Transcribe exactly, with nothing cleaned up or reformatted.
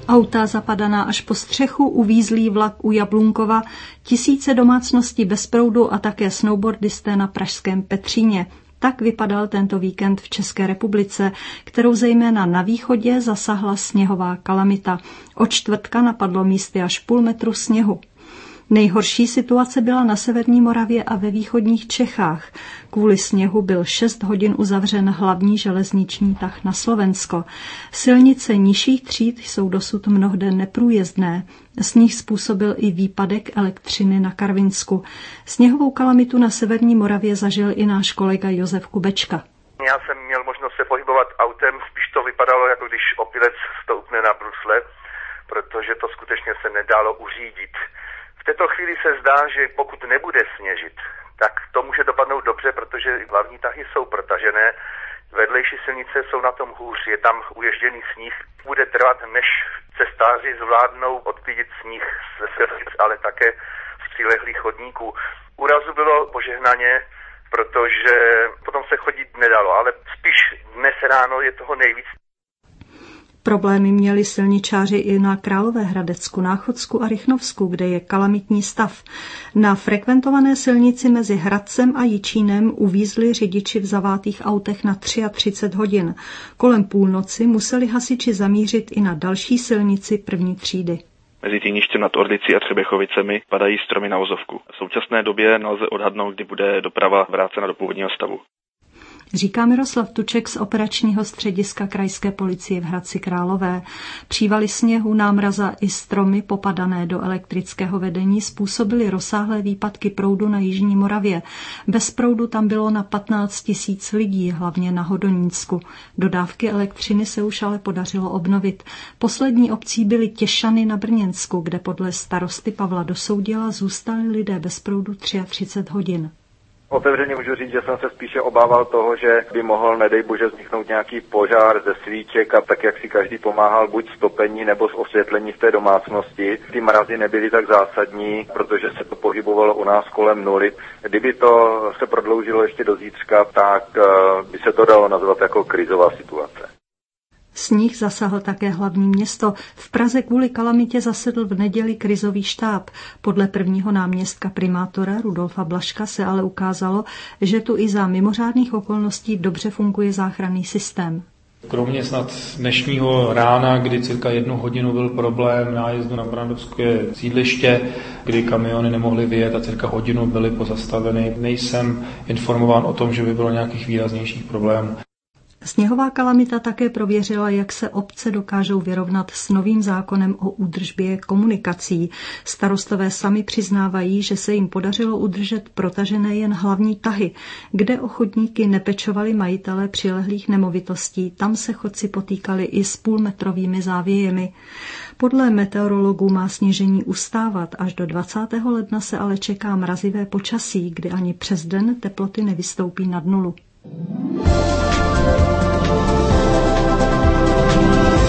Auta zapadaná až po střechu, uvízlý vlak u Jablunkova, tisíce domácností bez proudu a také snowboardisté na pražském Petříně. Tak vypadal tento víkend v České republice, kterou zejména na východě zasahla sněhová kalamita. Od čtvrtka napadlo místy až půl metru sněhu. Nejhorší situace byla na severní Moravě a ve východních Čechách. Kvůli sněhu byl šest hodin uzavřen hlavní železniční tah na Slovensko. Silnice nižších tříd jsou dosud mnohde neprůjezdné. Sníh způsobil i výpadek elektřiny na Karvinsku. Sněhovou kalamitu na severní Moravě zažil i náš kolega Josef Kubečka. Já jsem měl možnost se pohybovat autem, spíš to vypadalo, jako když opilec stoupne na brusle, protože to skutečně se nedalo uřídit. V této chvíli se zdá, že pokud nebude sněžit, tak to může dopadnout dobře, protože hlavní tahy jsou protažené, vedlejší silnice jsou na tom hůř, je tam uježděný sníh. Bude trvat, než cestáři zvládnou odklidit sníh ze silnic, ale také z přilehlých chodníků. Úrazu bylo požehnaně, protože potom se chodit nedalo, ale spíš dnes ráno je toho nejvíc. Problémy měli silničáři i na Královéhradecku, Náchodsku a Rychnovsku, kde je kalamitní stav. Na frekventované silnici mezi Hradcem a Jičínem uvízli řidiči v zavátých autech na třicet tři hodin. Kolem půlnoci museli hasiči zamířit i na další silnici první třídy. Mezi Týništěm nad Orlicí a Třebechovicemi padají stromy na vozovku. V současné době nelze odhadnout, kdy bude doprava vrácena do původního stavu. Říká Miroslav Tuček z operačního střediska krajské policie v Hradci Králové. Přívaly sněhu, námraza i stromy popadané do elektrického vedení způsobily rozsáhlé výpadky proudu na jižní Moravě. Bez proudu tam bylo na patnáct tisíc lidí, hlavně na Hodonínsku. Dodávky elektřiny se už ale podařilo obnovit. Poslední obcí byly Těšany na Brněnsku, kde podle starosty Pavla Dosoudila zůstali lidé bez proudu třicet tři hodin. Otevřeně můžu říct, že jsem se spíše obával toho, že by mohl, nedej bože, vzniknout nějaký požár ze svíček a tak, jak si každý pomáhal buď z topení nebo z osvětlení v té domácnosti. Ty mrazy nebyly tak zásadní, protože se to pohybovalo u nás kolem nuly. Kdyby to se prodloužilo ještě do zítřka, tak by se to dalo nazvat jako krizová situace. Sníh zasahl také hlavní město. V Praze kvůli kalamitě zasedl v neděli krizový štáb. Podle prvního náměstka primátora Rudolfa Blažka se ale ukázalo, že tu i za mimořádných okolností dobře funguje záchranný systém. Kromě snad dnešního rána, kdy cirka jednu hodinu byl problém nájezdu na Brandovské sídliště, kdy kamiony nemohly vyjet a cirka hodinu byly pozastaveny, nejsem informován o tom, že by bylo nějakých výraznějších problémů. Sněhová kalamita také prověřila, jak se obce dokážou vyrovnat s novým zákonem o údržbě komunikací. Starostové sami přiznávají, že se jim podařilo udržet protažené jen hlavní tahy. Kde o chodníky nepečovali majitelé přilehlých nemovitostí, tam se chodci potýkali i s půlmetrovými závějemi. Podle meteorologů má sněžení ustávat. Až do dvacátého ledna se ale čeká mrazivé počasí, kdy ani přes den teploty nevystoupí nad nulu.